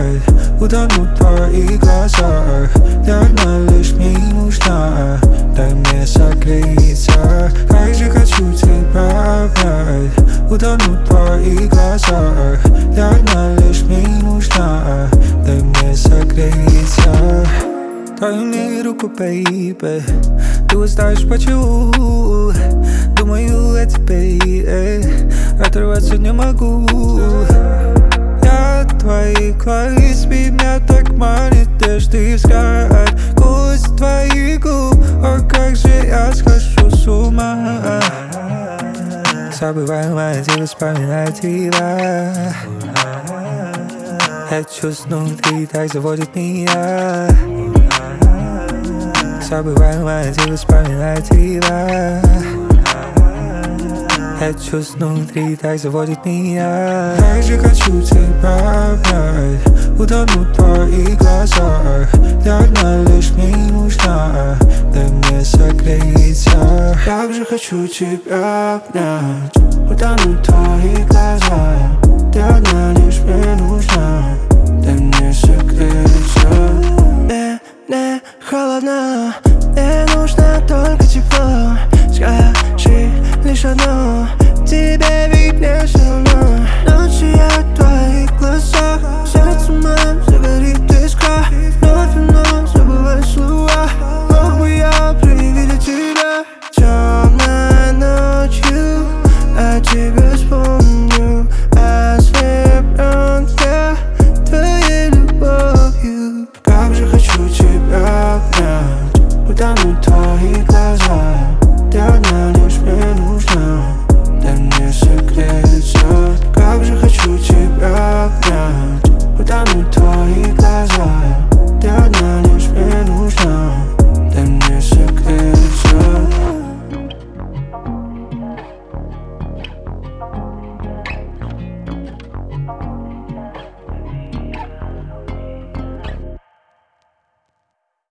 обнять, утонуть в твоих глазах. Ты одна лишь мне и нужна, дай мне согреться. Как же хочу тебя обнять, утонуть в твоих глазах. Ты одна лишь мне и нужна, дай мне согреться. Дай мне руку, baby, ты узнаешь почему. Думаю о тебе, оторваться не могу. Я твои глаза, меня так манит нежный взгляд. Вкус твоих губ, о, как же я схожу с ума. Забываю мои силы, вспоминаю тебя. Это чувство внутри так заводит меня. Забываю мои силы, вспоминаю тебя. Это чувство внутри так заводит меня. Как же хочу тебя обнять, утонуть в твоих глазах. Ты одна лишь мне и нужна, дай мне согреться. Как же хочу тебя обнять, утонуть в твоих глазах. Ты одна лишь мне нужна, дай мне согреться. Не холодно,